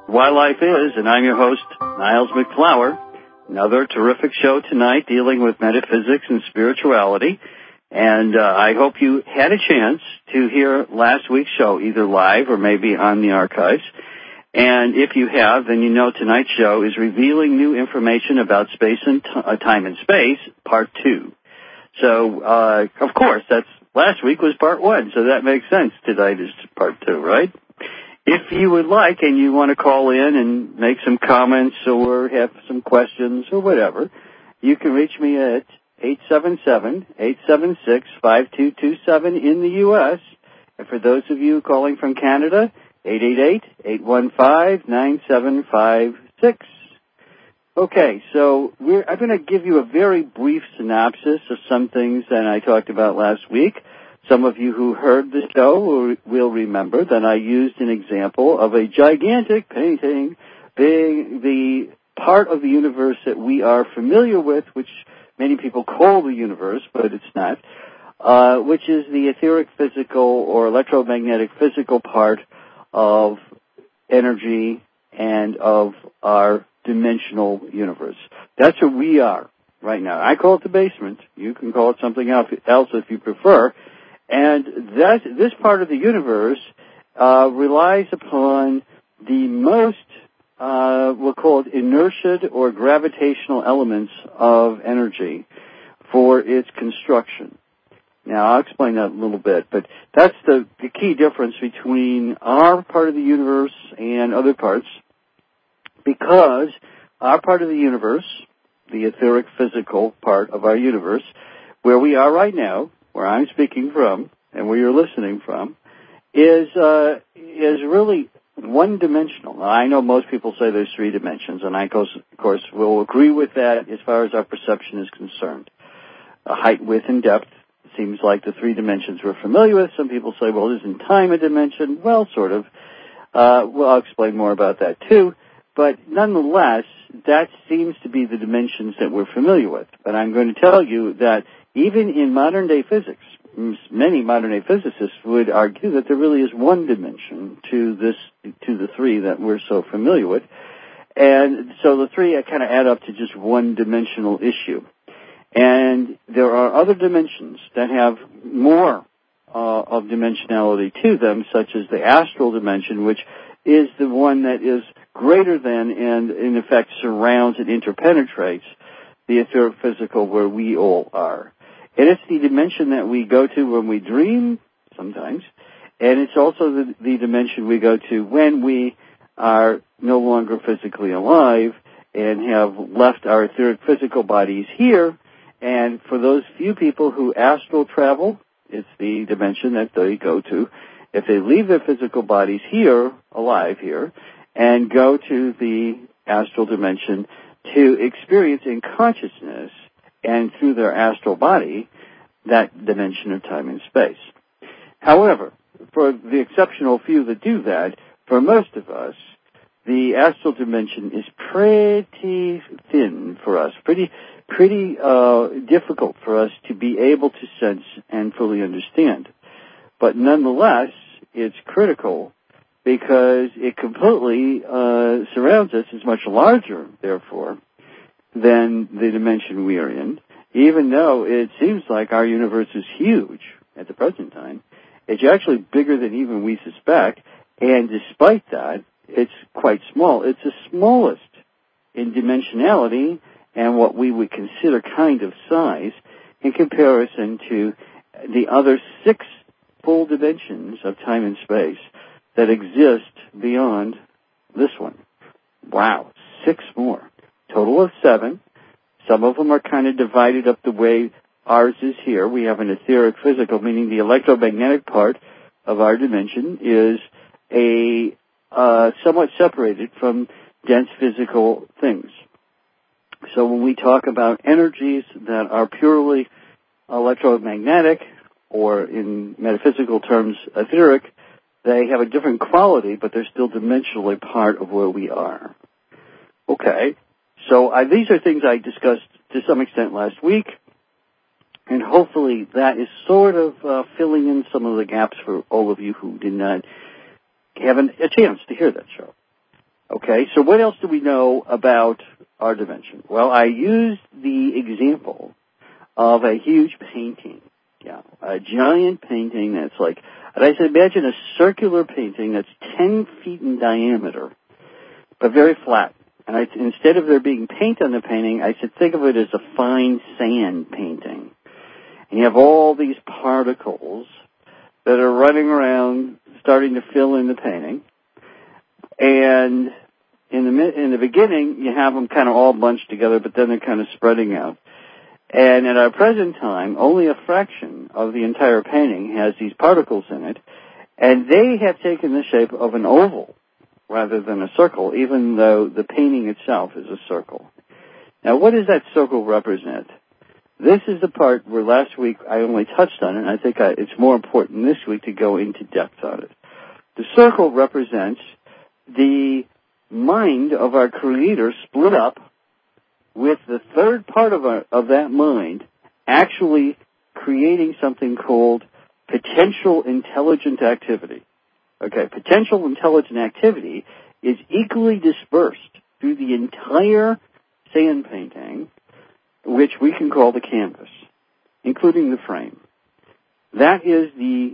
Why Life Is, and I'm your host, Niles McFlower. Another terrific show tonight dealing with metaphysics and spirituality. And I hope you had a chance to hear last week's show, either live or maybe on the archives. And if you have, then you know tonight's show is revealing new information about space and time and space, part 2. So, of course, last week was part 1, so that makes sense. Tonight is part 2, right? If you would like and you want to call in and make some comments or have some questions or whatever, you can reach me at 877-876-5227 in the U.S. And for those of you calling from Canada, 888-815-9756. Okay, so I'm going to give you a very brief synopsis of some things that I talked about last week. Some of you who heard the show will remember that I used an example of a gigantic painting being the part of the universe that we are familiar with, which many people call the universe, but it's not, which is the etheric physical or electromagnetic physical part of energy and of our dimensional universe. That's where we are right now. I call it the basement. You can call it something else if you prefer. And this part of the universe relies upon the most, we'll call it inertia or gravitational elements of energy for its construction. Now, I'll explain that a little bit, but that's the key difference between our part of the universe and other parts, because our part of the universe, the etheric physical part of our universe, where we are right now, where I'm speaking from and where you're listening from, is really one-dimensional. Now, I know most people say there's 3 dimensions, and I, of course, will agree with that as far as our perception is concerned. Height, width, and depth seems like the 3 dimensions we're familiar with. Some people say, well, isn't time a dimension? Well, sort of. I'll explain more about that, too. But nonetheless, that seems to be the dimensions that we're familiar with. But I'm going to tell you that even in modern-day physics, many modern-day physicists would argue that there really is one dimension to the 3 that we're so familiar with. And so the 3 kind of add up to just one-dimensional issue. And there are other dimensions that have more of dimensionality to them, such as the astral dimension, which is the one that is greater than and, in effect, surrounds and interpenetrates the etheric physical where we all are. And it's the dimension that we go to when we dream, sometimes, and it's also the dimension we go to when we are no longer physically alive and have left our etheric physical bodies here. And for those few people who astral travel, it's the dimension that they go to. If they leave their physical bodies here, alive here, and go to the astral dimension to experience in consciousness and through their astral body that dimension of time and space. However, for the exceptional few that do that, for most of us, the astral dimension is pretty thin for us, pretty difficult for us to be able to sense and fully understand. But nonetheless, it's critical because it completely surrounds us. It's much larger, therefore, than the dimension we are in. Even though it seems like our universe is huge at the present time, it's actually bigger than even we suspect, and despite that, it's quite small. It's the smallest in dimensionality and what we would consider kind of size in comparison to the other 6 full dimensions of time and space that exist beyond this one. Wow, 6 more. Total of 7. Some of them are kind of divided up the way ours is here. We have an etheric physical, meaning the electromagnetic part of our dimension is somewhat separated from dense physical things. So when we talk about energies that are purely electromagnetic, or in metaphysical terms, etheric, they have a different quality, but they're still dimensionally part of where we are. Okay, so these are things I discussed to some extent last week, and hopefully that is sort of filling in some of the gaps for all of you who did not have a chance to hear that show. Okay, so what else do we know about our dimension? Well, I used the example of a huge painting. Yeah, a giant painting that's like, and I said, imagine a circular painting that's 10 feet in diameter, but very flat. And instead of there being paint on the painting, I said, think of it as a fine sand painting. And you have all these particles that are running around, starting to fill in the painting. And in the beginning, you have them kind of all bunched together, but then they're kind of spreading out. And at our present time, only a fraction of the entire painting has these particles in it, and they have taken the shape of an oval rather than a circle, even though the painting itself is a circle. Now, what does that circle represent? This is the part where last week I only touched on it, and I think it's more important this week to go into depth on it. The circle represents the mind of our Creator split up, with the third part of that mind actually creating something called potential intelligent activity. Okay, potential intelligent activity is equally dispersed through the entire sand painting, which we can call the canvas, including the frame. That is the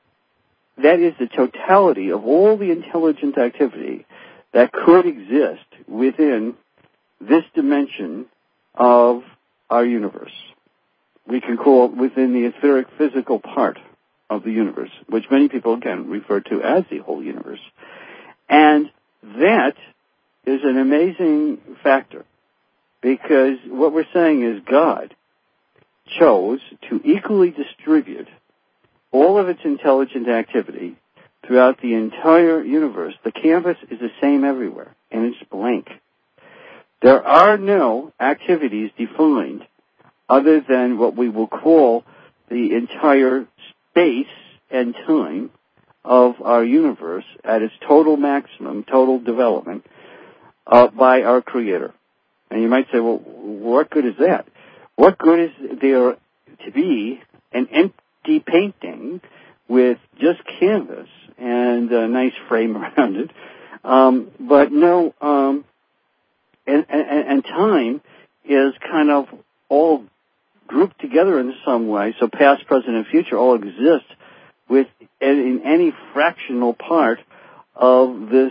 totality of all the intelligent activity that could exist within this dimension of our universe. We can call it within the etheric physical part of the universe, which many people, again, refer to as the whole universe. And that is an amazing factor, because what we're saying is God chose to equally distribute all of its intelligent activity throughout the entire universe. The canvas is the same everywhere, and it's blank. There are no activities defined other than what we will call the entire space and time of our universe at its total maximum, total development, by our Creator. And you might say, well, what good is that? What good is there to be an empty painting with just canvas and a nice frame around it? But no, and time is kind of all grouped together in some way, so past, present, and future all exist in any fractional part of this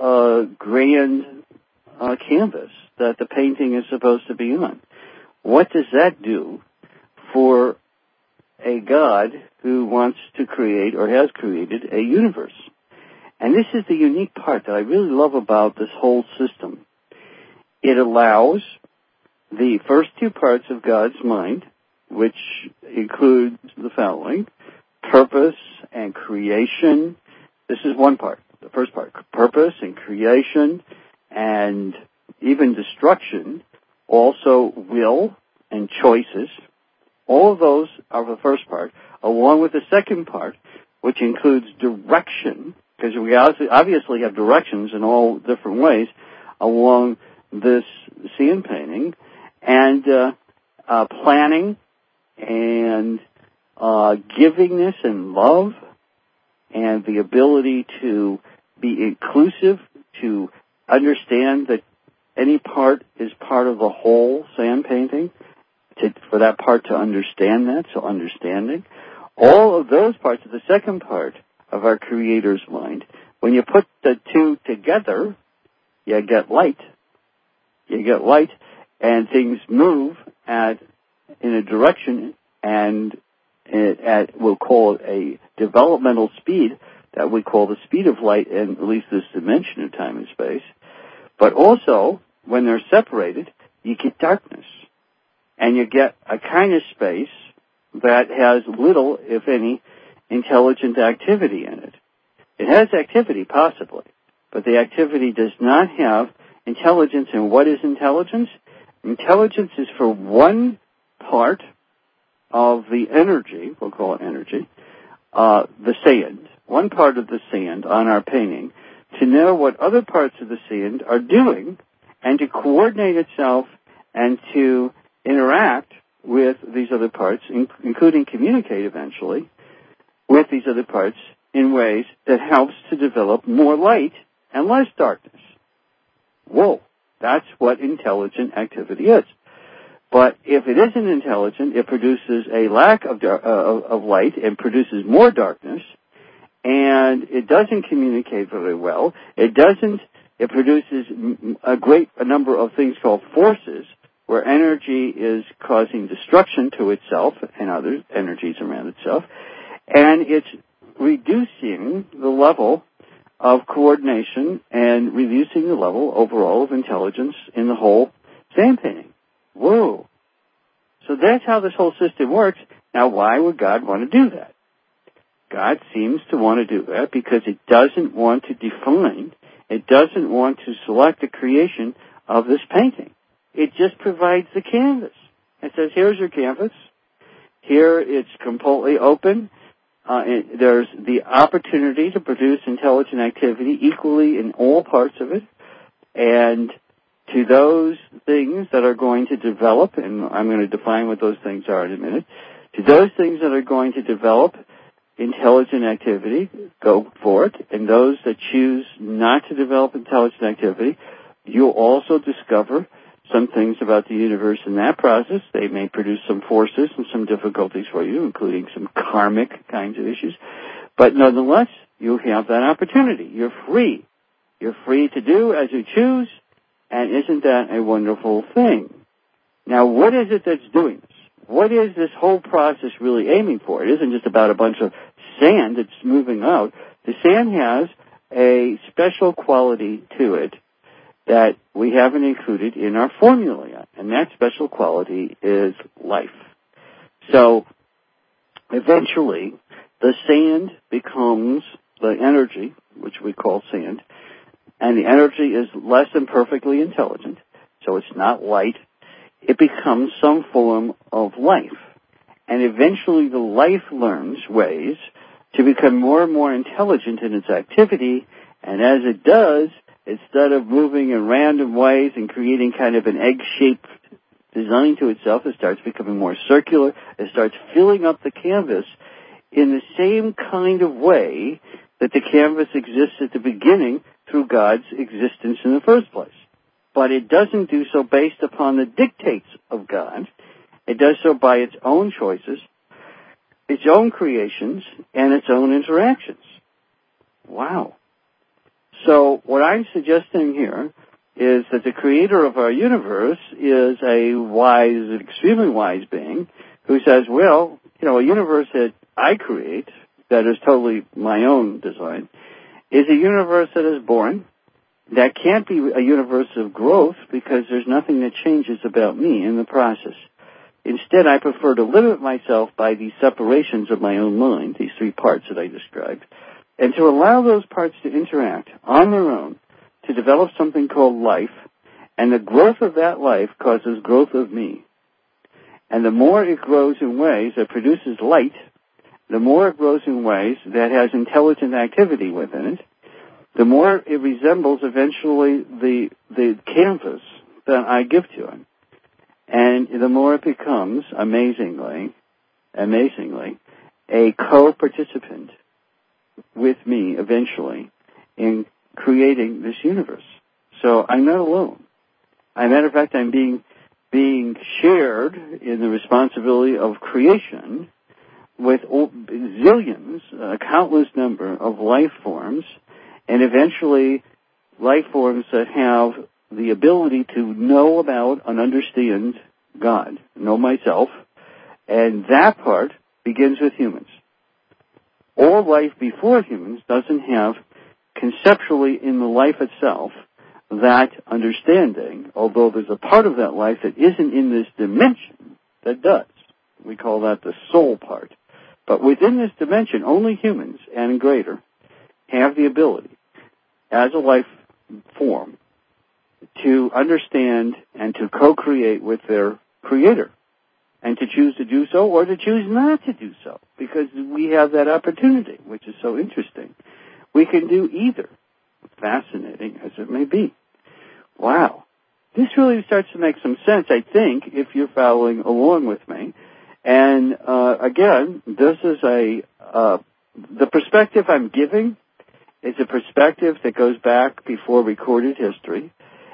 grand canvas that the painting is supposed to be on. What does that do for a God who wants to create or has created a universe? And this is the unique part that I really love about this whole system. It allows the first two parts of God's mind, which includes the following: purpose and creation. This is one part, the first part. Purpose and creation and even destruction, also will and choices. All of those are the first part, along with the second part, which includes direction, because we obviously have directions in all different ways along this sand painting, and planning and givingness and love, and the ability to be inclusive, to understand that any part is part of the whole sand painting, for that part to understand that, so understanding. All of those parts are the second part of our Creator's mind. When you put the two together, you get light. You get light, and things move in a direction, and we'll call it a developmental speed that we call the speed of light in at least this dimension of time and space. But also, when they're separated, you get darkness, and you get a kind of space that has little, if any, intelligent activity in it. It has activity, possibly, but the activity does not have intelligence. And what is intelligence? Intelligence is for one part of the energy, we'll call it energy, the sand, one part of the sand on our painting, to know what other parts of the sand are doing and to coordinate itself and to interact with these other parts, including communicate eventually with these other parts in ways that helps to develop more light and less darkness. Whoa, that's what intelligent activity is. But if it isn't intelligent, it produces a lack of light and produces more darkness, and it doesn't communicate very well. It produces a number of things called forces, where energy is causing destruction to itself and other energies around itself, and it's reducing the level of coordination and reducing the level overall of intelligence in the whole sand painting. Whoa. So that's how this whole system works. Now, why would God want to do that? God seems to want to do that because it doesn't want to define, it doesn't want to select the creation of this painting. It just provides the canvas. It says, here's your canvas. Here it's completely open. There's the opportunity to produce intelligent activity equally in all parts of it. And to those things that are going to develop, and I'm going to define what those things are in a minute, to those things that are going to develop intelligent activity, go for it. And those that choose not to develop intelligent activity, you'll also discover some things about the universe in that process. They may produce some forces and some difficulties for you, including some karmic kinds of issues. But nonetheless, you have that opportunity. You're free. You're free to do as you choose, and isn't that a wonderful thing? Now, what is it that's doing this? What is this whole process really aiming for? It isn't just about a bunch of sand that's moving out. The sand has a special quality to it that we haven't included in our formula yet, and that special quality is life. So, eventually, the sand becomes the energy, which we call sand, and the energy is less than perfectly intelligent, so it's not light. It becomes some form of life. And eventually the life learns ways to become more and more intelligent in its activity, and as it does, instead of moving in random ways and creating kind of an egg-shaped design to itself, it starts becoming more circular. It starts filling up the canvas in the same kind of way that the canvas exists at the beginning through God's existence in the first place. But it doesn't do so based upon the dictates of God. It does so by its own choices, its own creations, and its own interactions. Wow. So what I'm suggesting here is that the creator of our universe is a wise, extremely wise being who says, well, a universe that I create, that is totally my own design, is a universe that is born. That can't be a universe of growth because there's nothing that changes about me in the process. Instead, I prefer to limit myself by these separations of my own mind, these three parts that I described, and to allow those parts to interact on their own to develop something called life, and the growth of that life causes growth of me. And the more it grows in ways that produces light, the more it grows in ways that has intelligent activity within it, the more it resembles eventually the canvas that I give to it. And the more it becomes, amazingly, a co-participant with me eventually in creating this universe. So I'm not alone. As a matter of fact, I'm being shared in the responsibility of creation with zillions, a countless number of life forms, and eventually life forms that have the ability to know about and understand God, know myself, and that part begins with humans. All life before humans doesn't have conceptually in the life itself that understanding, although there's a part of that life that isn't in this dimension that does. We call that the soul part. But within this dimension, only humans and greater have the ability, as a life form, to understand and to co-create with their creator, and to choose to do so or to choose not to do so, because we have that opportunity, which is so interesting. We can do either, fascinating as it may be. Wow. This really starts to make some sense, I think, if you're following along with me. And again, this is the perspective I'm giving is a perspective that goes back before recorded history.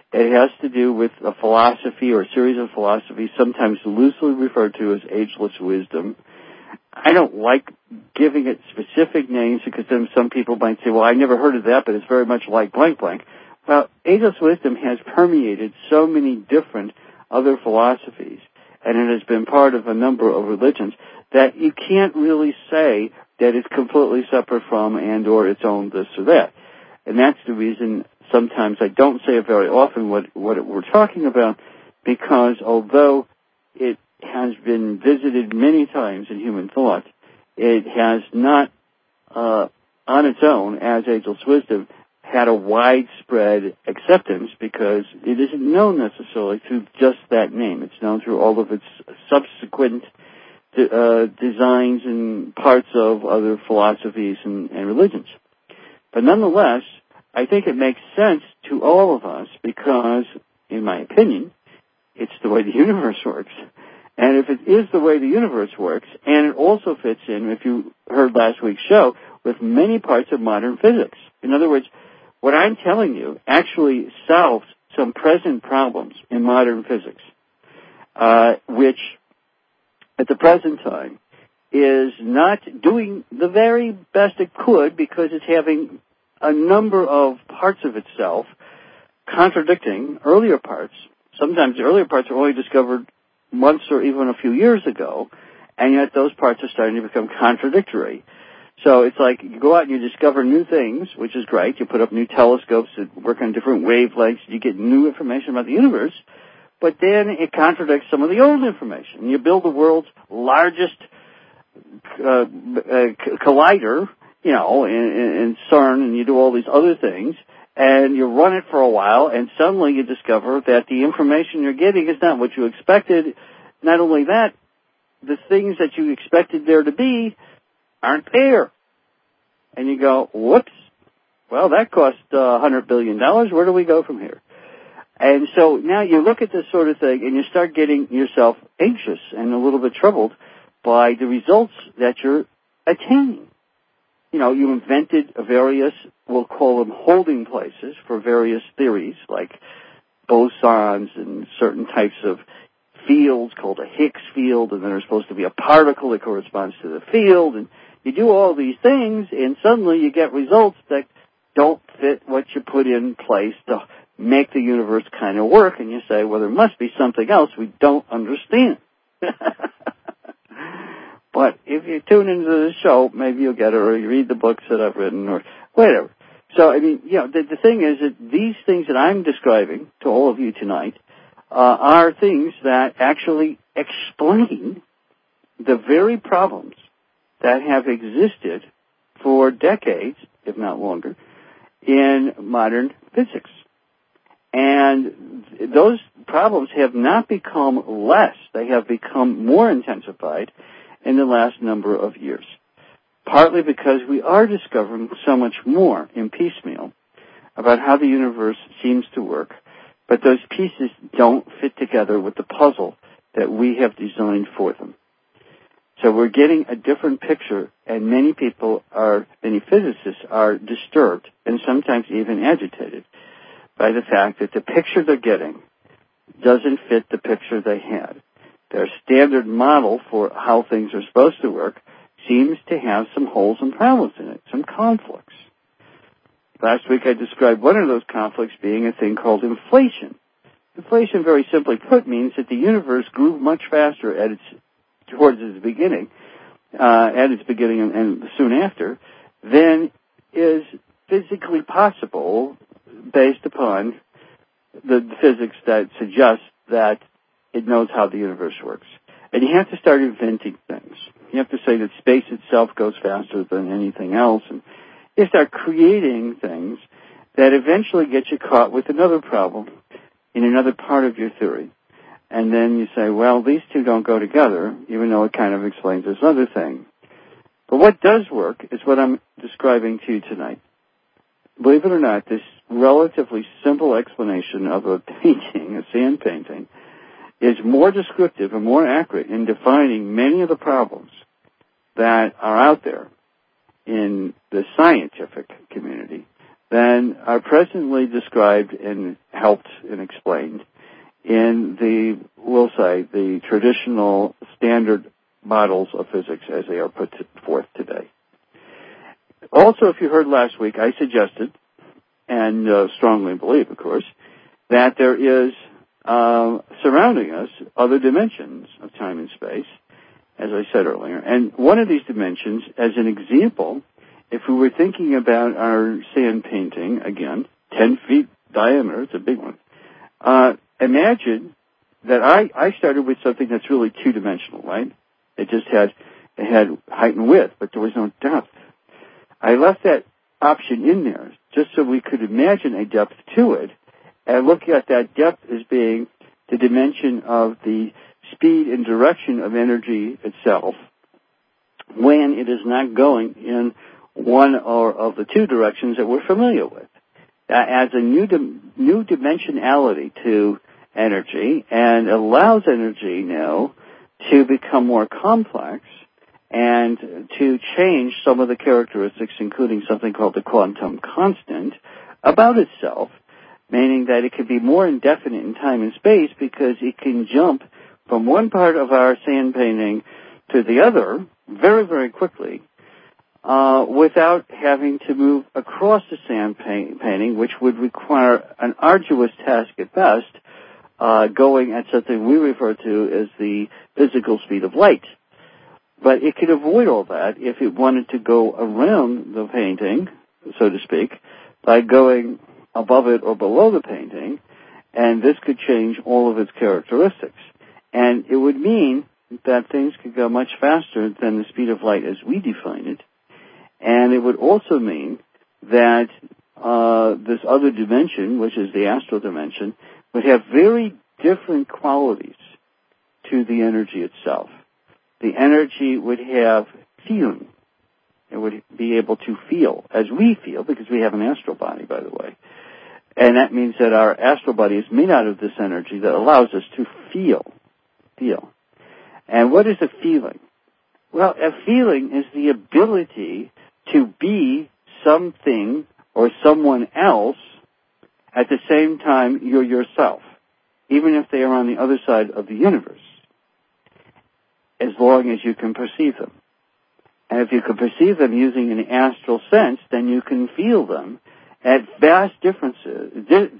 It has to do with a philosophy or a series of philosophies, sometimes loosely referred to as ageless wisdom. I don't like giving it specific names because then some people might say, well, I never heard of that, but it's very much like blank blank. Well, ageless wisdom has permeated so many different other philosophies, and it has been part of a number of religions, that you can't really say that it's completely separate from and or its own this or that. And that's the reason sometimes I don't say it very often what we're talking about, because although it has been visited many times in human thought, it has not, on its own, as ageless wisdom, had a widespread acceptance because it isn't known necessarily through just that name. It's known through all of its subsequent designs and parts of other philosophies and religions. But nonetheless, I think it makes sense to all of us because, in my opinion, it's the way the universe works. And if it is the way the universe works, and it also fits in, if you heard last week's show, with many parts of modern physics. In other words, what I'm telling you actually solves some present problems in modern physics, which at the present time is not doing the very best it could because it's having a number of parts of itself contradicting earlier parts. Sometimes the earlier parts are only discovered months or even a few years ago, and yet those parts are starting to become contradictory. So it's like you go out and you discover new things, which is great. You put up new telescopes that work on different wavelengths. You get new information about the universe, but then it contradicts some of the old information. You build the world's largest collider, you know, in CERN, and you do all these other things, and you run it for a while, and suddenly you discover that the information you're getting is not what you expected. Not only that, the things that you expected there to be aren't there. And you go, whoops, well, that cost $100 billion. Where do we go from here? And so now you look at this sort of thing, and you start getting yourself anxious and a little bit troubled by the results that you're attaining. You know, you invented various, we'll call them holding places for various theories, like bosons and certain types of fields called a Higgs field, and then there's supposed to be a particle that corresponds to the field, and you do all these things, and suddenly you get results that don't fit what you put in place to make the universe kind of work, and you say, well, there must be something else we don't understand. But if you tune into the show, maybe you'll get it, or you read the books that I've written, or whatever. So, I mean, you know, the thing is that these things that I'm describing to all of you tonight are things that actually explain the very problems that have existed for decades, if not longer, in modern physics. And those problems have not become less. They have become more intensified in the last number of years, partly because we are discovering so much more in piecemeal about how the universe seems to work, but those pieces don't fit together with the puzzle that we have designed for them. So we're getting a different picture, and many physicists are disturbed and sometimes even agitated by the fact that the picture they're getting doesn't fit the picture they had. Their standard model for how things are supposed to work seems to have some holes and problems in it, some conflicts. Last week I described one of those conflicts being a thing called inflation. Inflation, very simply put, means that the universe grew much faster towards its beginning and soon after, than is physically possible based upon the physics that suggests that it knows how the universe works. And you have to start inventing things. You have to say that space itself goes faster than anything else, and you start creating things that eventually get you caught with another problem in another part of your theory. And then you say, well, these two don't go together, even though it kind of explains this other thing. But what does work is what I'm describing to you tonight. Believe it or not, this relatively simple explanation of a painting, a sand painting, is more descriptive and more accurate in defining many of the problems that are out there in the scientific community than are presently described and helped and explained in we'll say, the traditional standard models of physics as they are put forth today. Also, if you heard last week, I suggested, and strongly believe, of course, that there is surrounding us other dimensions of time and space, as I said earlier. And one of these dimensions, as an example, if we were thinking about our sand painting, again, 10 feet diameter, it's a big one, imagine that I started with something that's really two-dimensional, right? It had height and width, but there was no depth. I left that option in there just so we could imagine a depth to it and look at that depth as being the dimension of the speed and direction of energy itself when it is not going in one or of the two directions that we're familiar with. That adds a new dimensionality to energy and allows energy now to become more complex and to change some of the characteristics, including something called the quantum constant, about itself, meaning that it can be more indefinite in time and space because it can jump from one part of our sand painting to the other very, very quickly without having to move across the sand painting, which would require an arduous task at best, going at something we refer to as the physical speed of light. But it could avoid all that if it wanted to go around the painting, so to speak, by going above it or below the painting, and this could change all of its characteristics. And it would mean that things could go much faster than the speed of light as we define it, and it would also mean that this other dimension, which is the astral dimension, would have very different qualities to the energy itself. The energy would have feeling. It would be able to feel, as we feel, because we have an astral body, by the way. And that means that our astral body is made out of this energy that allows us to feel. And what is a feeling? Well, a feeling is the ability to be something or someone else at the same time you're yourself, even if they are on the other side of the universe, as long as you can perceive them. And if you can perceive them using an astral sense, then you can feel them at vast distances,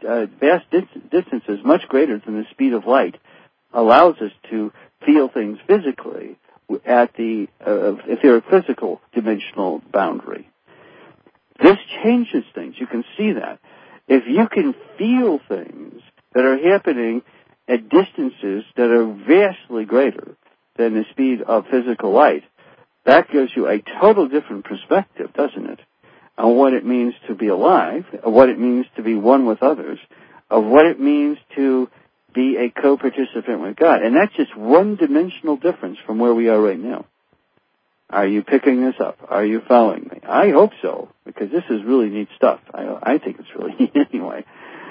much greater than the speed of light allows us to feel things physically at the etheric physical dimensional boundary. This changes things. You can see that. If you can feel things that are happening at distances that are vastly greater than the speed of physical light, that gives you a total different perspective, doesn't it, on what it means to be alive, of what it means to be one with others, of what it means to be a co-participant with God. And that's just one-dimensional difference from where we are right now. Are you picking this up? Are you following me? I hope so, because this is really neat stuff. I think it's really neat anyway.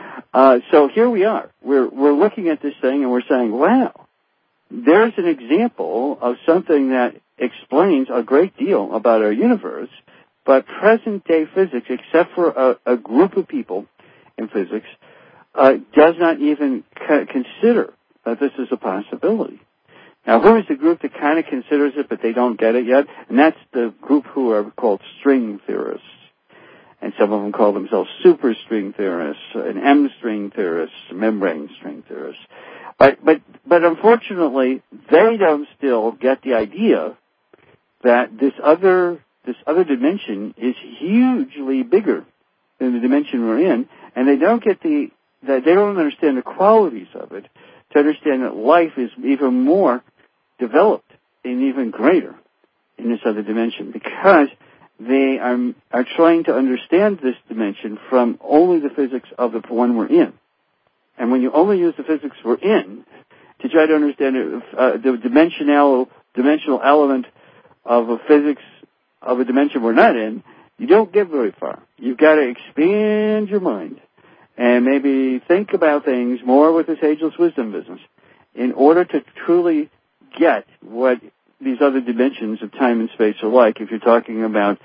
So here we are. We're looking at this thing and we're saying, wow, there's an example of something that explains a great deal about our universe, but present-day physics, except for a group of people in physics, does not even consider that this is a possibility. Now, who is the group that kind of considers it, but they don't get it yet? And that's the group who are called string theorists. And some of them call themselves superstring theorists, and M-string theorists, membrane string theorists. But unfortunately, they don't still get the idea that this other dimension is hugely bigger than the dimension we're in, and they don't understand the qualities of it to understand that life is even more developed and even greater in this other dimension, because they are trying to understand this dimension from only the physics of the one we're in. And when you only use the physics we're in to try to understand the dimensional element of a physics of a dimension we're not in, you don't get very far. You've got to expand your mind and maybe think about things more with this ageless wisdom business in order to truly get what these other dimensions of time and space are like. If you're talking about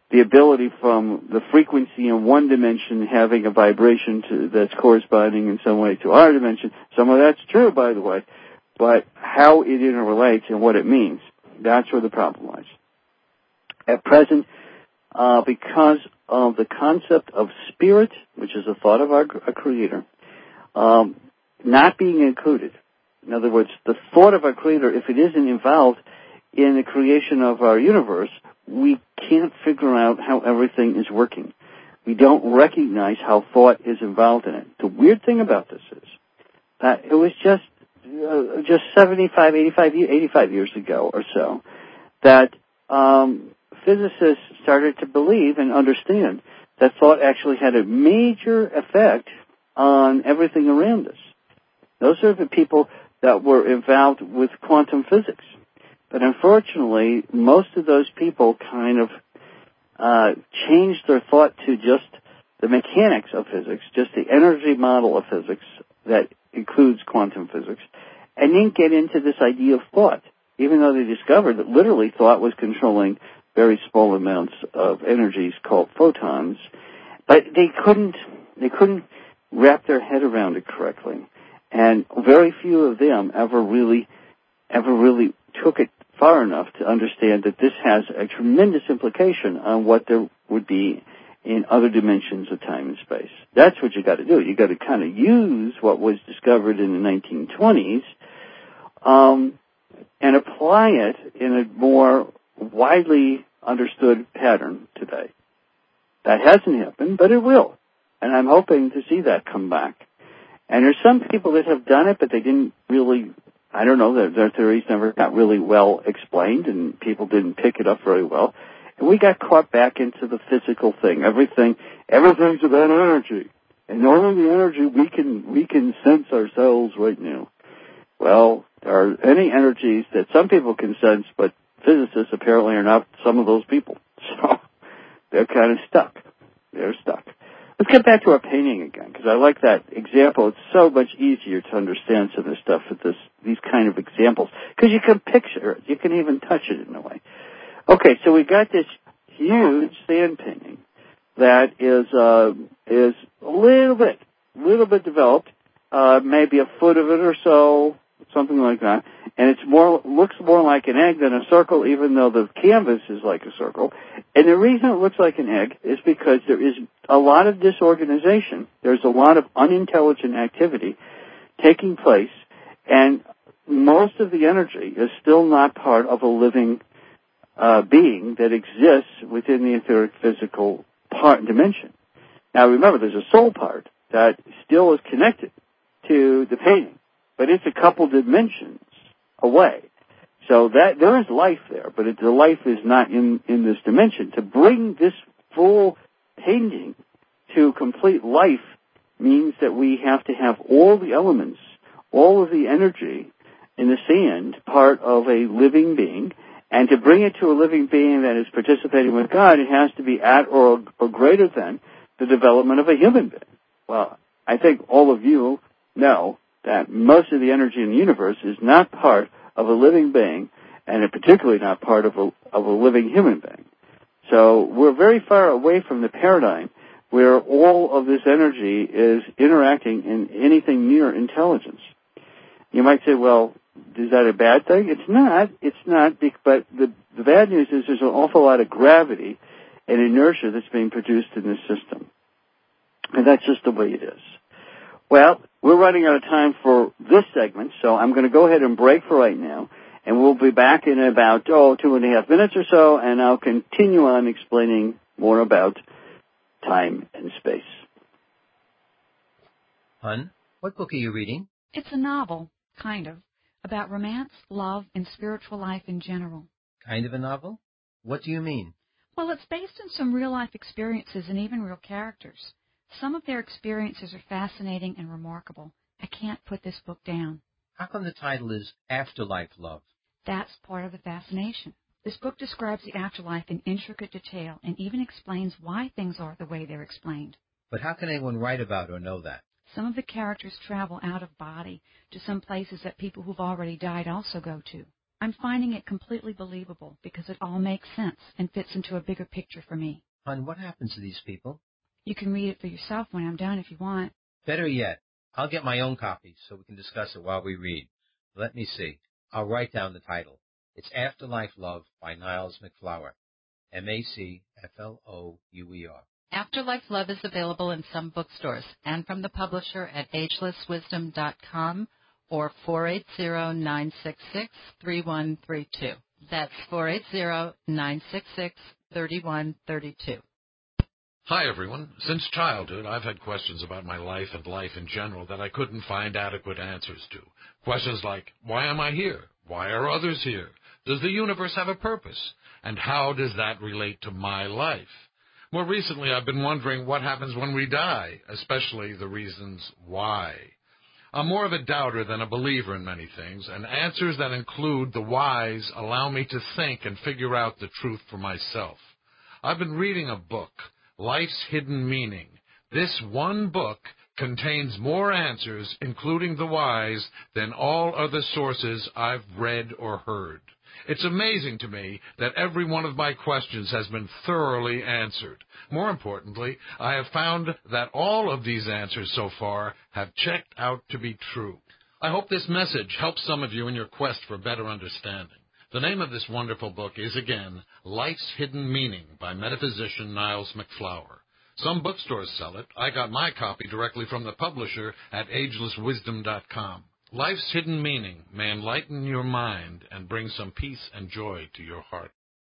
the ability from the frequency in one dimension having a vibration that's corresponding in some way to our dimension. Some of that's true, by the way, but how it interrelates and what it means, that's where the problem lies. At present, because of the concept of spirit, which is a thought of our Creator, not being included. In other words, the thought of our Creator, if it isn't involved in the creation of our universe, we can't figure out how everything is working. We don't recognize how thought is involved in it. The weird thing about this is that it was just 75, 85 years ago or so that physicists started to believe and understand that thought actually had a major effect on everything around us. Those are the people that were involved with quantum physics. But unfortunately, most of those people kind of changed their thought to just the mechanics of physics, just the energy model of physics that includes quantum physics, and didn't get into this idea of thought, even though they discovered that literally thought was controlling very small amounts of energies called photons. But they couldn't wrap their head around it correctly. And very few of them ever really took it far enough to understand that this has a tremendous implication on what there would be in other dimensions of time and space. That's what you got to do. You got to kind of use what was discovered in the 1920s and apply it in a more widely understood pattern today. That hasn't happened, but it will. And I'm hoping to see that come back. And there's some people that have done it, but they didn't really, I don't know, their theories never got really well explained, and people didn't pick it up very well. And we got caught back into the physical thing. Everything's about energy. And only the energy we can sense ourselves right now. Well, there are any energies that some people can sense, but physicists apparently are not some of those people. So they're kind of stuck. They're stuck. Let's get back to our painting again, because I like that example. It's so much easier to understand some of this stuff with these kind of examples, because you can picture it. You can even touch it in a way. Okay, so we got this huge sand painting that is a little bit developed, maybe a foot of it or so, something like that. And looks more like an egg than a circle, even though the canvas is like a circle. And the reason it looks like an egg is because there is a lot of disorganization. There's a lot of unintelligent activity taking place, and most of the energy is still not part of a living being that exists within the etheric physical dimension. Now remember, there's a soul part that still is connected to the painting, but it's a couple dimensions away. So that there is life there, but the life is not in this dimension. To bring this full painting to complete life means that we have to have all the elements, all of the energy in the sand part of a living being. And to bring it to a living being that is participating with God, it has to be at or greater than the development of a human being. Well, I think all of you know that most of the energy in the universe is not part of a living being, and particularly not part of a living human being. So we're very far away from the paradigm where all of this energy is interacting in anything near intelligence. You might say, well, is that a bad thing? It's not, but the bad news is there's an awful lot of gravity and inertia that's being produced in this system. And that's just the way it is. Well, we're running out of time for this segment, so I'm going to go ahead and break for right now, and we'll be back in about, 2.5 minutes or so, and I'll continue on explaining more about time and space. Hun, what book are you reading? It's a novel, kind of, about romance, love, and spiritual life in general. Kind of a novel? What do you mean? Well, it's based on some real-life experiences and even real characters. Some of their experiences are fascinating and remarkable. I can't put this book down. How come the title is Afterlife Love? That's part of the fascination. This book describes the afterlife in intricate detail and even explains why things are the way they're explained. But how can anyone write about or know that? Some of the characters travel out of body to some places that people who've already died also go to. I'm finding it completely believable because it all makes sense and fits into a bigger picture for me. Hon, what happens to these people? You can read it for yourself when I'm done if you want. Better yet, I'll get my own copy so we can discuss it while we read. Let me see. I'll write down the title. It's Afterlife Love by Niles MacFlouer. MacFlouer. Afterlife Love is available in some bookstores and from the publisher at agelesswisdom.com or 480-966-3132. That's 480-966-3132. Hi, everyone. Since childhood, I've had questions about my life and life in general that I couldn't find adequate answers to. Questions like, why am I here? Why are others here? Does the universe have a purpose? And how does that relate to my life? More recently, I've been wondering what happens when we die, especially the reasons why. I'm more of a doubter than a believer in many things, and answers that include the whys allow me to think and figure out the truth for myself. I've been reading a book, Life's Hidden Meaning. This one book contains more answers, including the whys, than all other sources I've read or heard. It's amazing to me that every one of my questions has been thoroughly answered. More importantly, I have found that all of these answers so far have checked out to be true. I hope this message helps some of you in your quest for better understanding. The name of this wonderful book is, again, Life's Hidden Meaning by metaphysician Niles MacFlouer. Some bookstores sell it. I got my copy directly from the publisher at agelesswisdom.com. Life's Hidden Meaning may enlighten your mind and bring some peace and joy to your heart.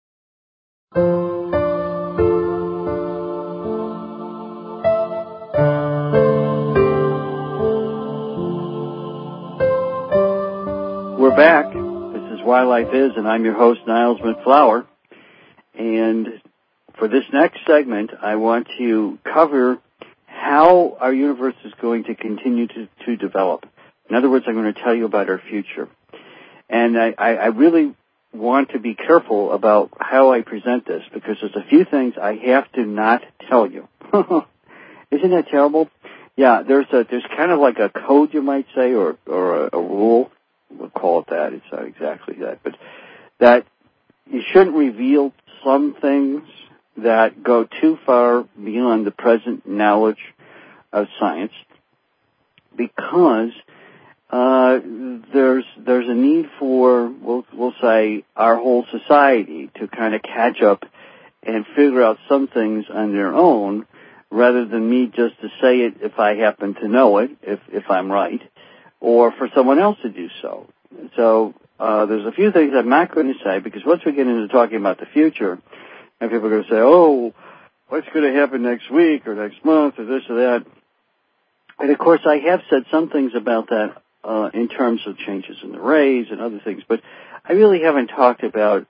We're back. This is Why Life Is, and I'm your host, Niles MacFlouer. And for this next segment, I want to cover how our universe is going to continue to develop. In other words, I'm going to tell you about our future. And I really want to be careful about how I present this because there's a few things I have to not tell you. Isn't that terrible? Yeah, there's kind of like a code, you might say, or a rule. We'll call it that. It's not exactly that. But that you shouldn't reveal some things that go too far beyond the present knowledge of science because there's a need for, we'll say, our whole society to kind of catch up and figure out some things on their own rather than me just to say it if I happen to know it, if I'm right, or for someone else to do so. So there's a few things I'm not going to say because once we get into talking about the future, and people are going to say, oh, what's going to happen next week or next month or this or that. And, of course, I have said some things about that in terms of changes in the rays and other things, but I really haven't talked about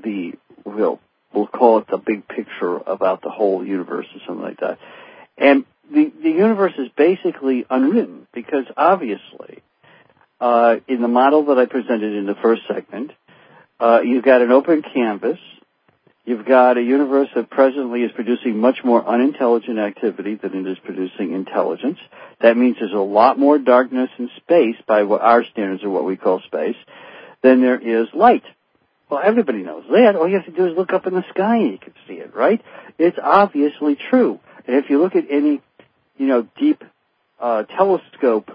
we'll call it the big picture about the whole universe or something like that. And the universe is basically unwritten because obviously in the model that I presented in the first segment, you've got an open canvas. You've got a universe that presently is producing much more unintelligent activity than it is producing intelligence. That means there's a lot more darkness in space by what our standards are what we call space than there is light. Well, everybody knows that. All you have to do is look up in the sky and you can see it, right? It's obviously true. And if you look at any, deep telescope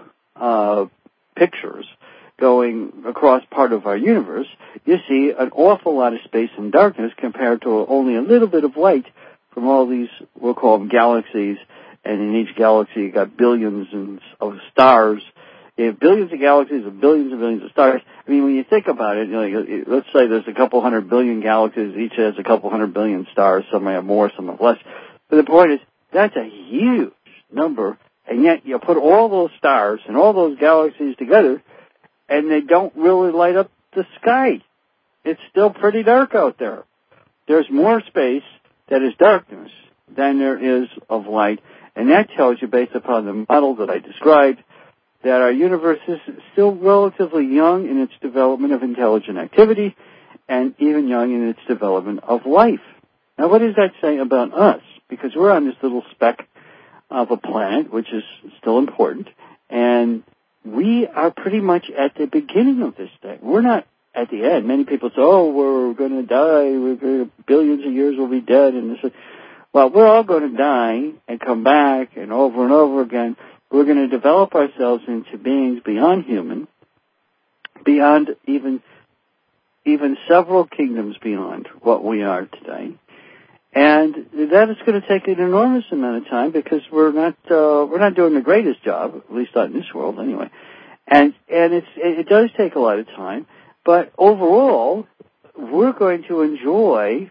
pictures going across part of our universe, you see an awful lot of space and darkness compared to only a little bit of light from all these, we'll call them galaxies, and in each galaxy you got billions of stars. You have billions of galaxies and billions of stars. I mean, when you think about it, let's say there's a couple 100 billion galaxies, each has a couple 100 billion stars, some have more, some have less. But the point is, that's a huge number, and yet you put all those stars and all those galaxies together, and they don't really light up the sky. It's still pretty dark out there. There's more space that is darkness than there is of light, and that tells you, based upon the model that I described, that our universe is still relatively young in its development of intelligent activity and even young in its development of life. Now, what does that say about us? Because we're on this little speck of a planet, which is still important, and we are pretty much at the beginning of this thing. We're not at the end. Many people say, oh, we're going to die, billions of years will be dead, and this. Well, we're all going to die and come back and over again. We're going to develop ourselves into beings beyond human, beyond even several kingdoms beyond what we are today. And that is going to take an enormous amount of time because we're not doing the greatest job, at least not in this world anyway. And it does take a lot of time, but overall, we're going to enjoy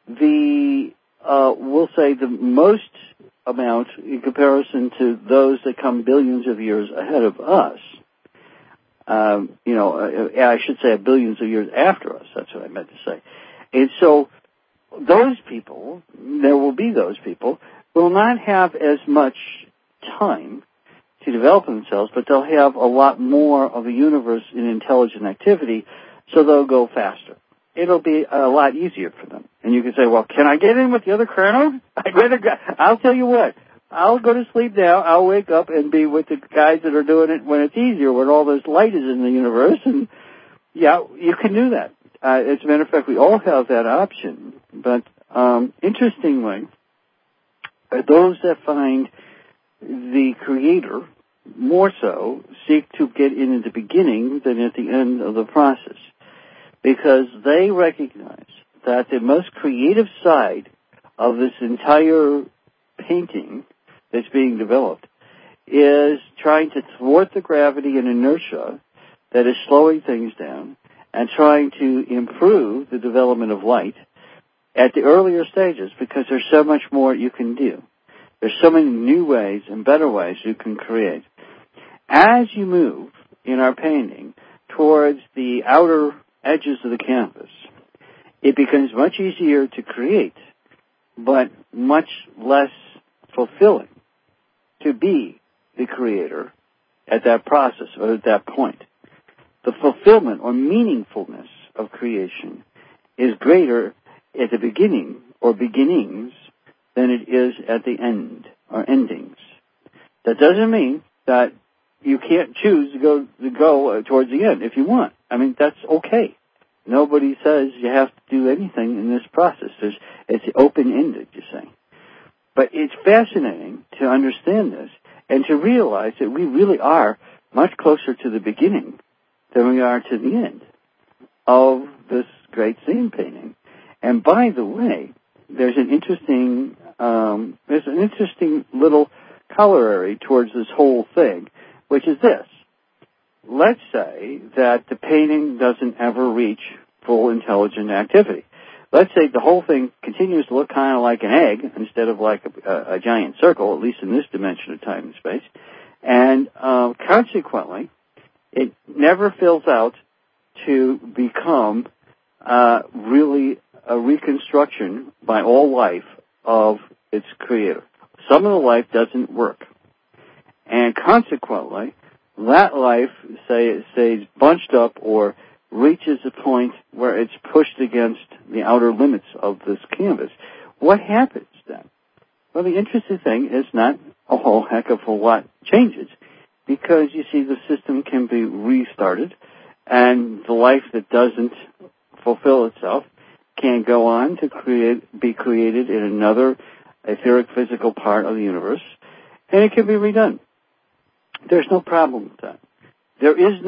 we'll say the most amount in comparison to those that come billions of years ahead of us. I should say billions of years after us. That's what I meant to say. And so those people, there will be those people, will not have as much time to develop themselves, but they'll have a lot more of a universe in intelligent activity, so they'll go faster. It'll be a lot easier for them. And you can say, well, can I get in with the other chrono? I'll tell you what. I'll go to sleep now. I'll wake up and be with the guys that are doing it when it's easier, when all this light is in the universe. And, yeah, you can do that. As a matter of fact, we all have that option. But interestingly, those that find the Creator more so seek to get in at the beginning than at the end of the process, because they recognize that the most creative side of this entire painting that's being developed is trying to thwart the gravity and inertia that is slowing things down and trying to improve the development of light at the earlier stages, because there's so much more you can do. There's so many new ways and better ways you can create. As you move in our painting towards the outer edges of the canvas, it becomes much easier to create, but much less fulfilling to be the creator at that process or at that point. The fulfillment or meaningfulness of creation is greater at the beginning or beginnings than it is at the end or endings. That doesn't mean that you can't choose to go towards the end if you want. I mean, that's okay. Nobody says you have to do anything in this process. It's open-ended, you say. But it's fascinating to understand this and to realize that we really are much closer to the beginning than we are to the end of this great scene painting. And by the way, there's an interesting little corollary towards this whole thing, which is this. Let's say that the painting doesn't ever reach full intelligent activity. Let's say the whole thing continues to look kind of like an egg instead of like a giant circle, at least in this dimension of time and space. And consequently, it never fills out to become really a reconstruction by all life of its creator. Some of the life doesn't work. And consequently, that life, say, is bunched up or reaches a point where it's pushed against the outer limits of this canvas. What happens then? Well, the interesting thing is not a whole heck of a lot changes, because you see the system can be restarted, and the life that doesn't fulfill itself can go on to be created in another etheric physical part of the universe, and it can be redone. There's no problem with that. There is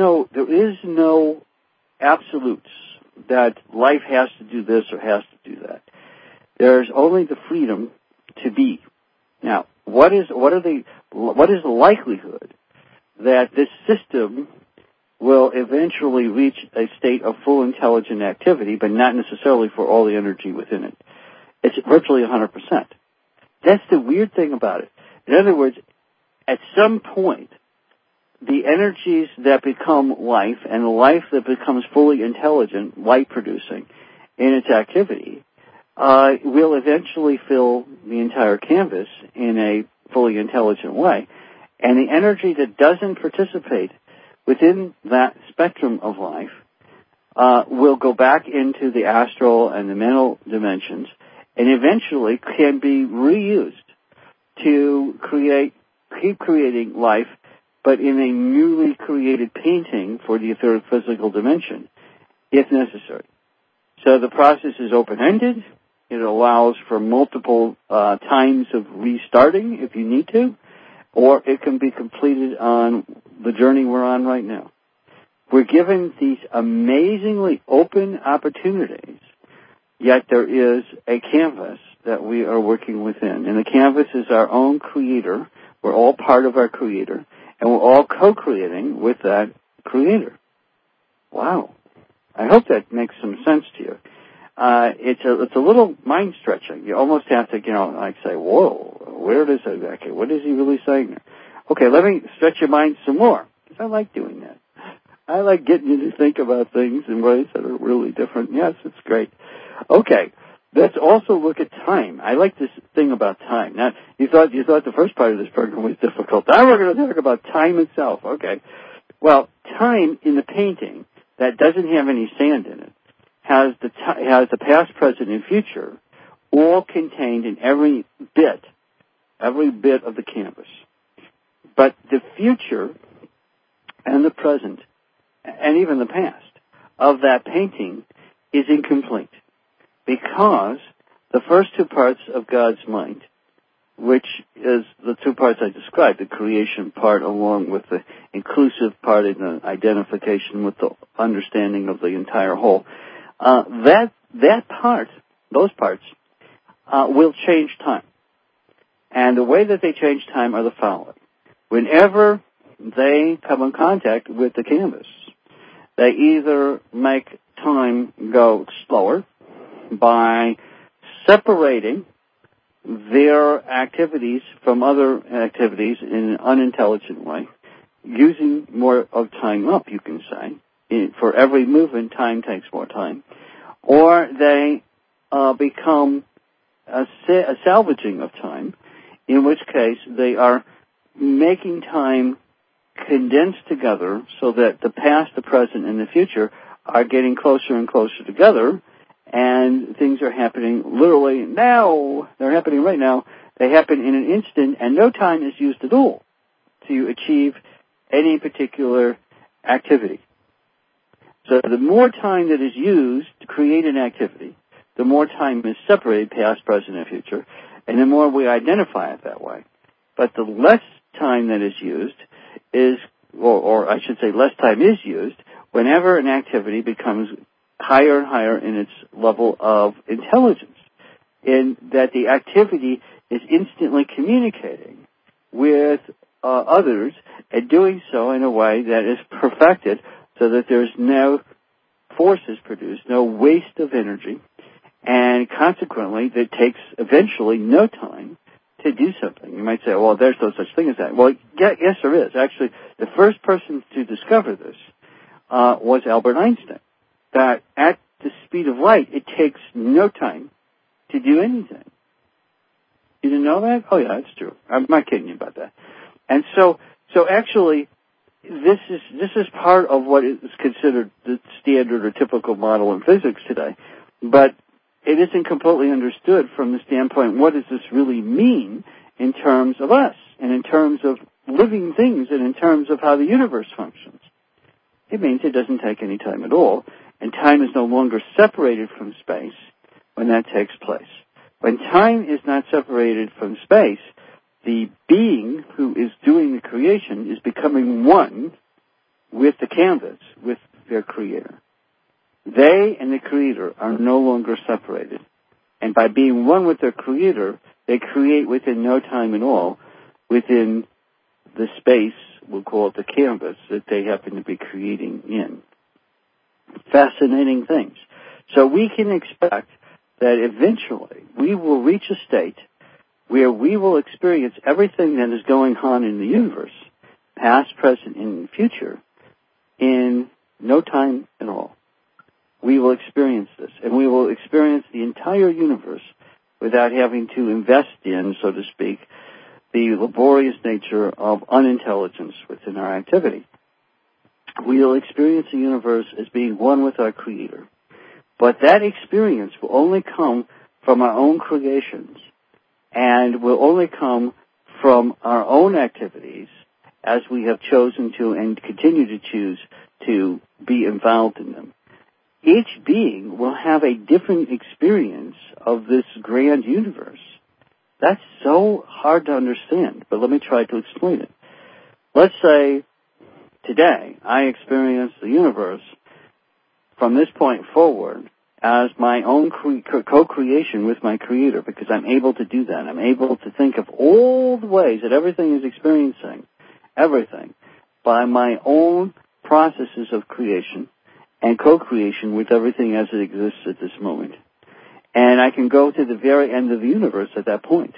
no absolutes that life has to do this or has to do that. There's only the freedom to be. Now, what is the likelihood that this system will eventually reach a state of full intelligent activity, but not necessarily for all the energy within it? It's virtually 100%. That's the weird thing about it. In other words, at some point, the energies that become life and the life that becomes fully intelligent, light-producing in its activity, will eventually fill the entire canvas in a fully intelligent way. And the energy that doesn't participate within that spectrum of life will go back into the astral and the mental dimensions and eventually can be reused to keep creating life, but in a newly created painting for the etheric physical dimension. if necessary. So the process is open-ended. It allows for multiple times of restarting if you need to, or it can be completed on the journey we're on right now. We're given these amazingly open opportunities, yet there is a canvas that we are working within. And the canvas is our own creator. We're all part of our creator, and we're all co-creating with that creator. Wow. I hope that makes some sense to you. It's a little mind-stretching. You almost have to, say, whoa, where is it? Okay, what is he really saying there? Okay, let me stretch your mind some more, because I like doing that. I like getting you to think about things in ways that are really different. Yes, it's great. Okay, let's also look at time. I like this thing about time. Now, you thought the first part of this program was difficult. Now we're going to talk about time itself. Okay. Well, time in the painting that doesn't have any sand in it has the past, present, and future all contained in every bit of the canvas. But the future and the present and even the past of that painting is incomplete, because the first two parts of God's mind, which is the two parts I described, the creation part along with the inclusive part and the identification with the understanding of the entire whole, those parts will change time. And the way that they change time are the following. Whenever they come in contact with the canvas, they either make time go slower by separating their activities from other activities in an unintelligent way, using more of time up, you can say. For every movement, time takes more time. Or they become a salvaging of time, in which case they are making time condensed together so that the past, the present, and the future are getting closer and closer together, and things are happening literally now. They're happening right now. They happen in an instant, and no time is used at all to achieve any particular activity. So the more time that is used to create an activity, the more time is separated, past, present, and future, and the more we identify it that way. But the less time that is used or I should say less time is used whenever an activity becomes higher and higher in its level of intelligence, in that the activity is instantly communicating with others and doing so in a way that is perfected so that there's no forces produced, no waste of energy, and consequently that takes eventually no time to do something. You might say, well, there's no such thing as that. Well, yes, there is. Actually, the first person to discover this was Albert Einstein, that at the speed of light, it takes no time to do anything. You didn't know that? Oh, yeah, that's true. I'm not kidding you about that. And so actually, this is part of what is considered the standard or typical model in physics today, but it isn't completely understood from the standpoint, what does this really mean in terms of us, and in terms of living things, and in terms of how the universe functions? It means it doesn't take any time at all, and time is no longer separated from space when that takes place. When time is not separated from space, the being who is doing the creation is becoming one with the canvas, with their creator. They and the creator are no longer separated. And by being one with their creator, they create within no time at all, within the space, we'll call it the canvas, that they happen to be creating in. Fascinating things. So we can expect that eventually we will reach a state where we will experience everything that is going on in the universe, past, present, and future, in no time at all. We will experience this, and we will experience the entire universe without having to invest in, so to speak, the laborious nature of unintelligence within our activity. We will experience the universe as being one with our Creator. But that experience will only come from our own creations, and will only come from our own activities as we have chosen to and continue to choose to be involved in them. each being will have a different experience of this grand universe. That's so hard to understand, but let me try to explain it. Let's say today I experience the universe from this point forward as my own co-creation with my Creator, because I'm able to do that. I'm able to think of all the ways that everything is experiencing everything by my own processes of creation and co-creation with everything as it exists at this moment. And I can go to the very end of the universe at that point.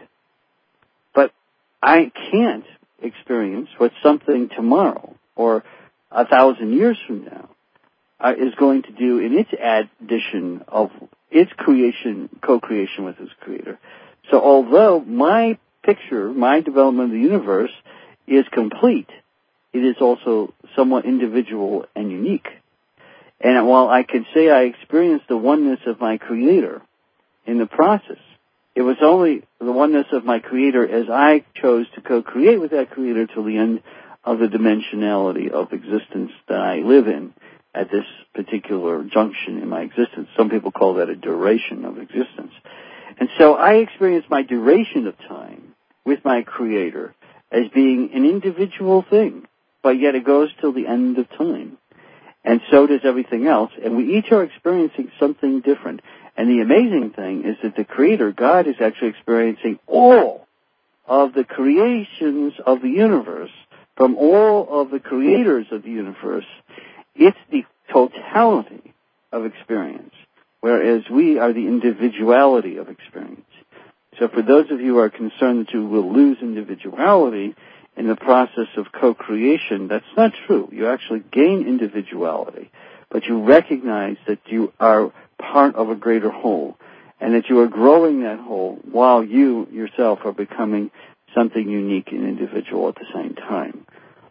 But I can't experience what something tomorrow or 1,000 years from now is going to do in its addition of its creation, co-creation with its Creator. So although my picture, my development of the universe is complete, it is also somewhat individual and unique. And while I can say I experienced the oneness of my Creator in the process, it was only the oneness of my Creator as I chose to co-create with that Creator till the end of the dimensionality of existence that I live in at this particular junction in my existence. Some people call that a duration of existence. And so I experience my duration of time with my Creator as being an individual thing, but yet it goes till the end of time. And so does everything else, and we each are experiencing something different. And the amazing thing is that the Creator, God, is actually experiencing all of the creations of the universe from all of the creators of the universe. It's the totality of experience, whereas we are the individuality of experience. So for those of you who are concerned that you will lose individuality in the process of co-creation, that's not true. You actually gain individuality, but you recognize that you are part of a greater whole, and that you are growing that whole while you yourself are becoming something unique and individual at the same time.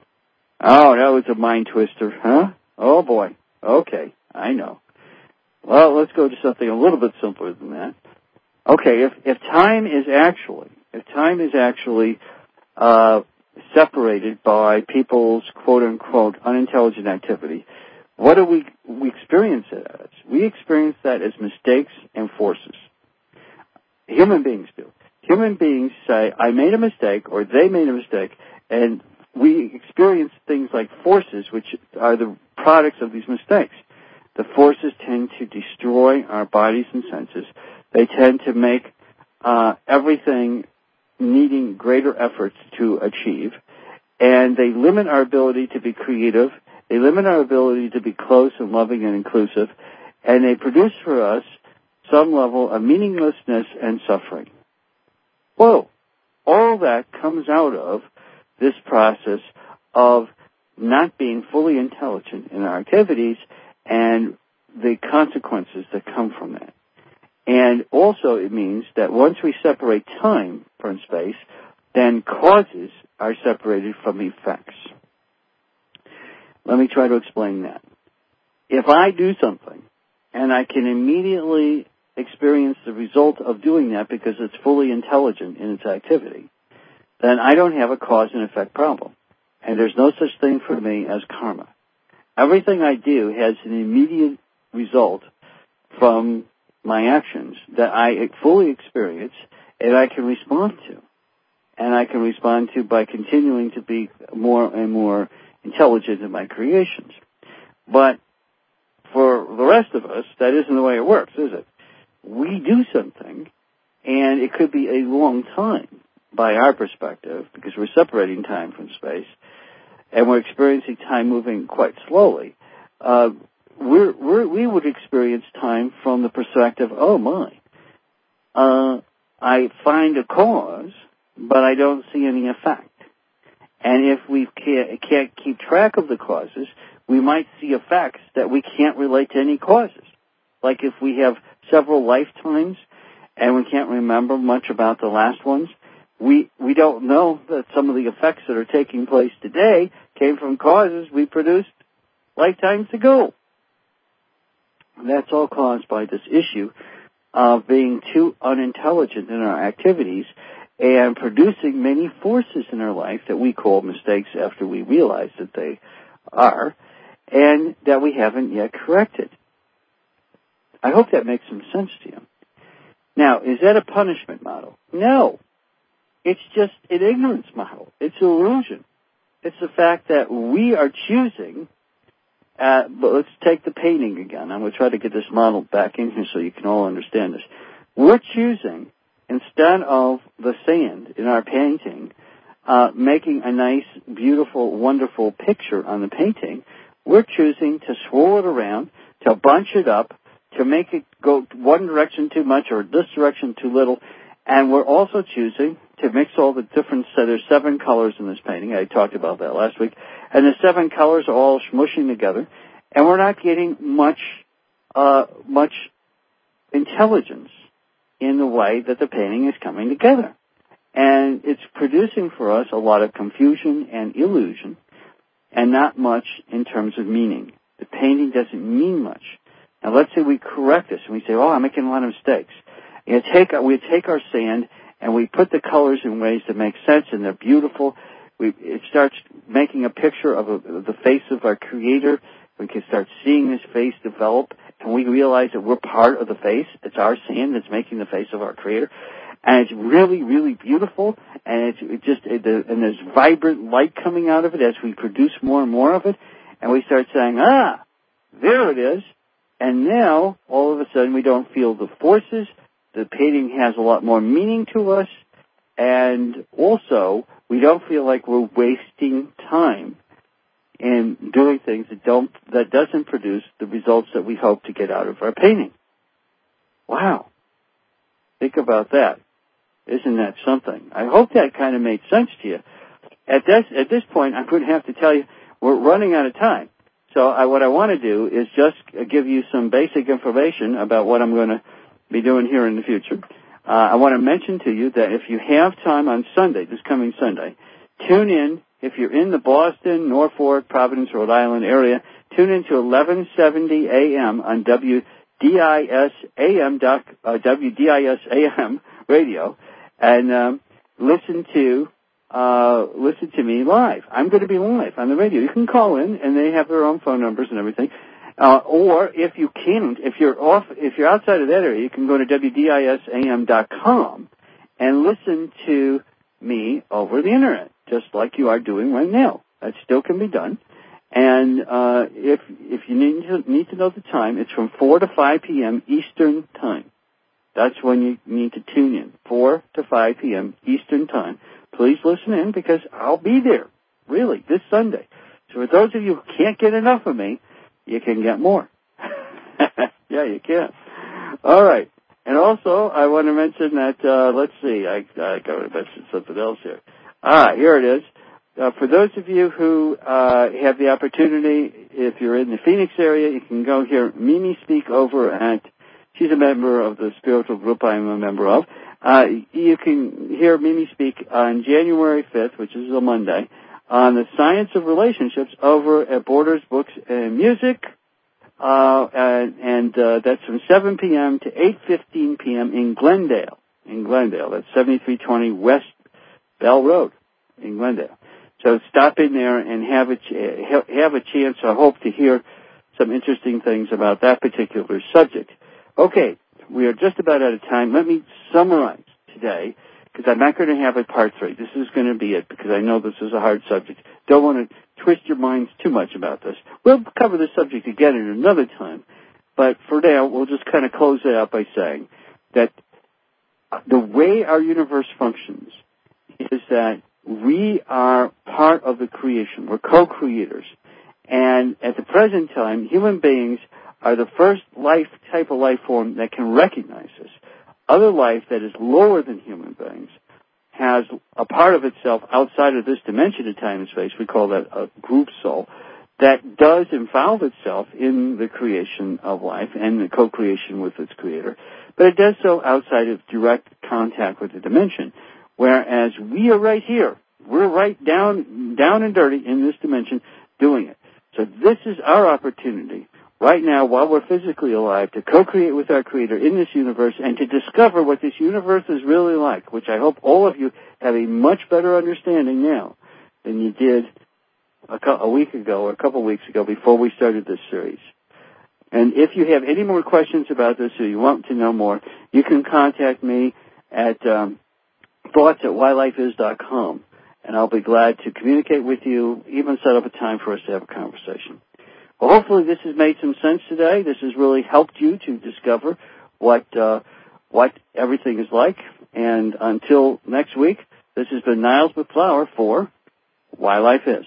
Oh, that was a mind twister, huh? Oh boy. Okay, I know. Well, let's go to something a little bit simpler than that. Okay, if time is actually separated by people's quote-unquote unintelligent activity, what do we experience it as? We experience that as mistakes and forces. Human beings do. Human beings say, I made a mistake, or they made a mistake, and we experience things like forces, which are the products of these mistakes. The forces tend to destroy our bodies and senses. They tend to make everything needing greater efforts to achieve, and they limit our ability to be creative. They limit our ability to be close and loving and inclusive, and they produce for us some level of meaninglessness and suffering. Whoa! All that comes out of this process of not being fully intelligent in our activities and the consequences that come from that. And also it means that once we separate time from space, then causes are separated from effects. Let me try to explain that. If I do something and I can immediately experience the result of doing that because it's fully intelligent in its activity, then I don't have a cause and effect problem. And there's no such thing for me as karma. Everything I do has an immediate result from my actions that I fully experience and I can respond to. And I can respond to by continuing to be more and more intelligent in my creations. But for the rest of us, that isn't the way it works, is it? We do something, and it could be a long time by our perspective, because we're separating time from space, and we're experiencing time moving quite slowly. We would experience time from the perspective, oh my, I find a cause, but I don't see any effect. And if we can't keep track of the causes, we might see effects that we can't relate to any causes. Like if we have several lifetimes and we can't remember much about the last ones, we don't know that some of the effects that are taking place today came from causes we produced lifetimes ago. That's all caused by this issue of being too unintelligent in our activities and producing many forces in our life that we call mistakes after we realize that they are, and that we haven't yet corrected. I hope that makes some sense to you. Now, is that a punishment model? No. It's just an ignorance model. It's illusion. It's the fact that we are choosing, but let's take the painting again. I'm going to try to get this model back in here so you can all understand this. We're choosing, instead of the sand in our painting, making a nice, beautiful, wonderful picture on the painting, we're choosing to swirl it around, to bunch it up, to make it go one direction too much or this direction too little, and we're also choosing to mix all the different, so there's 7 colors in this painting. I talked about that last week. And the 7 colors are all smushing together, and we're not getting much intelligence in the way that the painting is coming together. And it's producing for us a lot of confusion and illusion, and not much in terms of meaning. The painting doesn't mean much. Now, let's say we correct this, and we say, I'm making a lot of mistakes. We take our sand, and we put the colors in ways that make sense, and they're beautiful. It starts making a picture of the face of our Creator. We can start seeing His face develop, and we realize that we're part of the face. It's our sand that's making the face of our Creator. And it's really, really beautiful, and and there's vibrant light coming out of it as we produce more and more of it, and we start saying, there it is. And now, all of a sudden, we don't feel the forces. The painting has a lot more meaning to us, and also, we don't feel like we're wasting time in doing things that doesn't produce the results that we hope to get out of our painting. Wow. Think about that. Isn't that something? I hope that kind of made sense to you. At this point, I'm going to have to tell you, we're running out of time. So what I want to do is just give you some basic information about what I'm going to be doing here in the future. I want to mention to you that if you have time on Sunday, this coming Sunday, tune in. If you're in the Boston, Norfolk, Providence, Rhode Island area, tune in to 1170 a.m. on WDIS AM radio, and listen to me live. I'm going to be live on the radio. You can call in, and they have their own phone numbers and everything. Or if you can't, if you're outside of that area, you can go to WDISAM.com and listen to me over the internet, just like you are doing right now. That still can be done. And if you need to know the time, it's from 4 to 5 p.m. Eastern Time. That's when you need to tune in, 4 to 5 p.m. Eastern Time. Please listen in, because I'll be there, really, this Sunday. So for those of you who can't get enough of me, you can get more. Yeah, you can. All right. And also, I want to mention that, let's see, I got to mention something else here. Here it is. For those of you who have the opportunity, if you're in the Phoenix area, you can go hear Mimi speak over at, she's a member of the spiritual group I'm a member of. You can hear Mimi speak on January 5th, which is a Monday, on the science of relationships over at Borders Books and Music, and that's from 7 p.m. to 8:15 p.m. in Glendale. That's 7320 West Bell Road in Glendale. So stop in there and have a chance, I hope, to hear some interesting things about that particular subject. Okay, we are just about out of time. Let me summarize today, because I'm not going to have a part 3. This is going to be it, because I know this is a hard subject. Don't want to twist your minds too much about this. We'll cover this subject again at another time, but for now, we'll just kind of close it out by saying that the way our universe functions is that we are part of the creation. We're co-creators. And at the present time, human beings are the first type of life form that can recognize this. Other life that is lower than human beings has a part of itself outside of this dimension of time and space. We call that a group soul, that does involve itself in the creation of life and the co-creation with its creator. But it does so outside of direct contact with the dimension. Whereas we are right here. We're right down and dirty in this dimension doing it. So this is our opportunity right now, while we're physically alive, to co-create with our Creator in this universe and to discover what this universe is really like, which I hope all of you have a much better understanding now than you did a week ago or a couple weeks ago before we started this series. And if you have any more questions about this or you want to know more, you can contact me at thoughts@whylifeis.com, and I'll be glad to communicate with you, even set up a time for us to have a conversation. Well, hopefully this has made some sense today. This has really helped you to discover what everything is like. And until next week, this has been Niles McFlower for Why Life Is.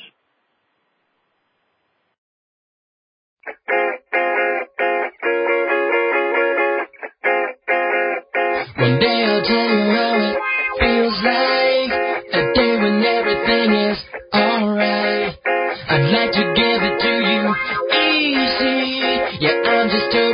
One day I'll tell you how it feels like, a day when everything is alright. I'd like to give it to you easy. Yeah, I'm just